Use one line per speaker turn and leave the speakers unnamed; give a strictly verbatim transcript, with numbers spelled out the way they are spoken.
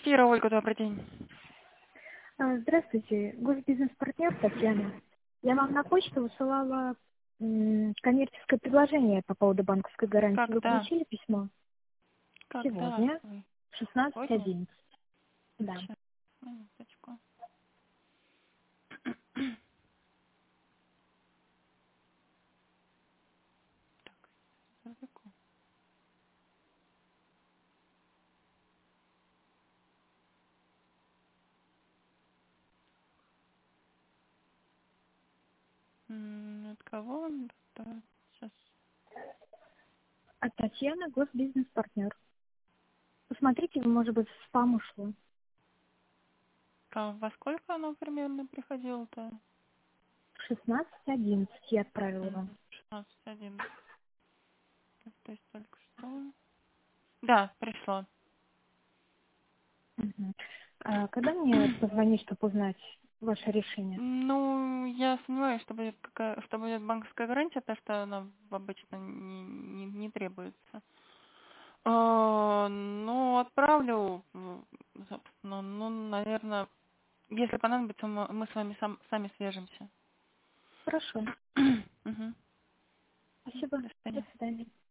Эфира, Ольга, добрый день.
А, Здравствуйте, госбизнес-партнер Татьяна. Я вам на почту высылала м, коммерческое предложение по поводу банковской гарантии. Вы
Когда?
получили письмо?
Когда?
Сегодня,
Ой,
в шестнадцать
сегодня?
одиннадцать. Да.
Сейчас, минуточку. Языку. М, От кого он? Да, сейчас.
А Татьяна, госбизнес-партнер. Посмотрите, может быть, в спам ушло.
А во сколько оно примерно приходило-то?
В шестнадцать одиннадцать я отправила
М,
вам.
шестнадцать один. То есть только что. Да, пришло.
Мгм. А когда мне позвонить, чтобы узнать ваше решение?
Ну, я сомневаюсь, что будет, какая, что будет банковская гарантия, потому что она обычно не, не, не требуется. А, ну, отправлю, м, собственно, ну, наверное, если понадобится, мы мы с вами сам, сами свяжемся.
Хорошо.
Мгм.
Спасибо.
До
До
свидания.
свидания.